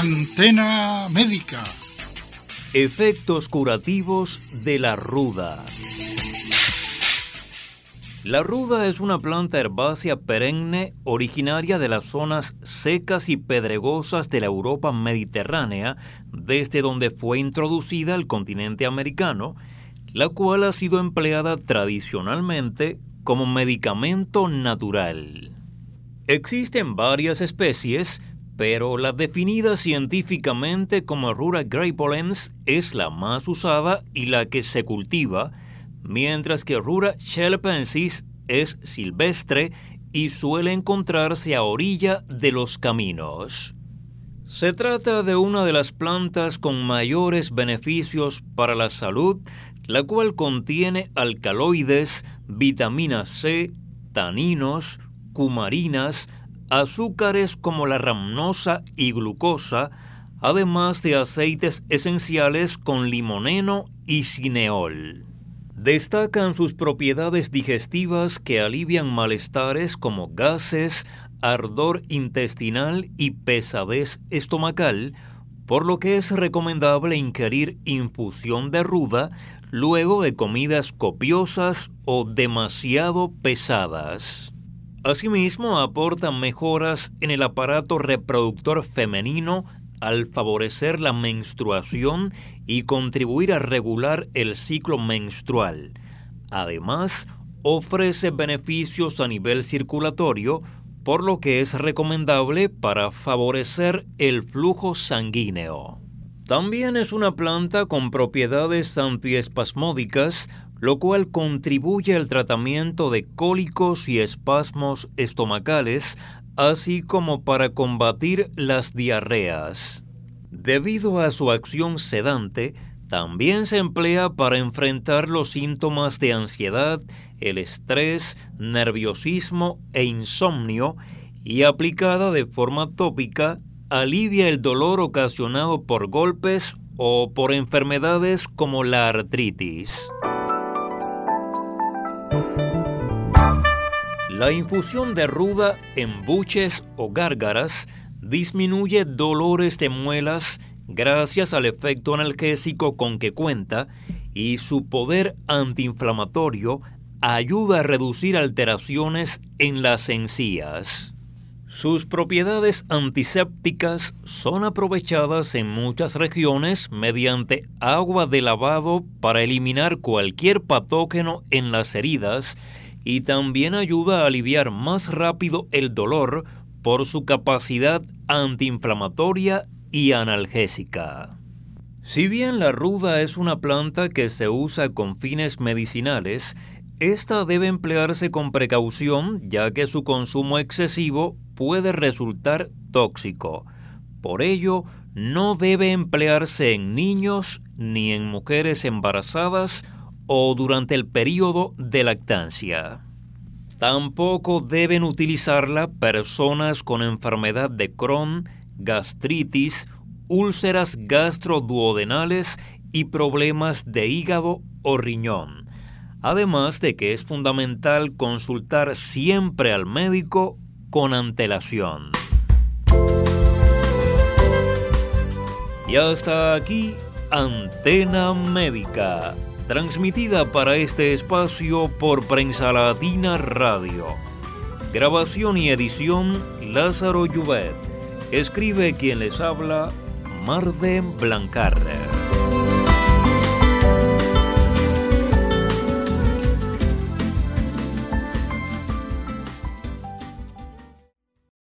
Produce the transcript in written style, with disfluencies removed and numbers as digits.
Antena Médica. Efectos curativos de la ruda. La ruda es una planta herbácea perenne originaria de las zonas secas y pedregosas de la Europa mediterránea, desde donde fue introducida al continente americano, la cual ha sido empleada tradicionalmente como medicamento natural. Existen varias especies, pero la definida científicamente como Ruda grapeolens es la más usada y la que se cultiva, mientras que Ruda schelleppensis es silvestre y suele encontrarse a orilla de los caminos. Se trata de una de las plantas con mayores beneficios para la salud, la cual contiene alcaloides, vitamina C, taninos, cumarinas, azúcares como la rhamnosa y glucosa, además de aceites esenciales con limoneno y cineol. Destacan sus propiedades digestivas que alivian malestares como gases, ardor intestinal y pesadez estomacal, por lo que es recomendable ingerir infusión de ruda luego de comidas copiosas o demasiado pesadas. Asimismo, aportan mejoras en el aparato reproductor femenino al favorecer la menstruación y contribuir a regular el ciclo menstrual. Además, ofrece beneficios a nivel circulatorio, por lo que es recomendable para favorecer el flujo sanguíneo. También es una planta con propiedades antiespasmódicas, lo cual contribuye al tratamiento de cólicos y espasmos estomacales, así como para combatir las diarreas. Debido a su acción sedante, también se emplea para enfrentar los síntomas de ansiedad, el estrés, nerviosismo e insomnio, y aplicada de forma tópica, alivia el dolor ocasionado por golpes o por enfermedades como la artritis. La infusión de ruda en buches o gárgaras disminuye dolores de muelas gracias al efecto analgésico con que cuenta, y su poder antiinflamatorio ayuda a reducir alteraciones en las encías. Sus propiedades antisépticas son aprovechadas en muchas regiones mediante agua de lavado para eliminar cualquier patógeno en las heridas, y también ayuda a aliviar más rápido el dolor por su capacidad antiinflamatoria y analgésica. Si bien la ruda es una planta que se usa con fines medicinales, esta debe emplearse con precaución, ya que su consumo excesivo puede resultar tóxico. Por ello, no debe emplearse en niños ni en mujeres embarazadas o durante el periodo de lactancia. Tampoco deben utilizarla personas con enfermedad de Crohn, gastritis, úlceras gastroduodenales y problemas de hígado o riñón. Además de que es fundamental consultar siempre al médico con antelación. Y hasta aquí, Antena Médica, transmitida para este espacio por Prensa Latina Radio. Grabación y edición, Lázaro Llubet. Escribe quien les habla, Marden Blancarra.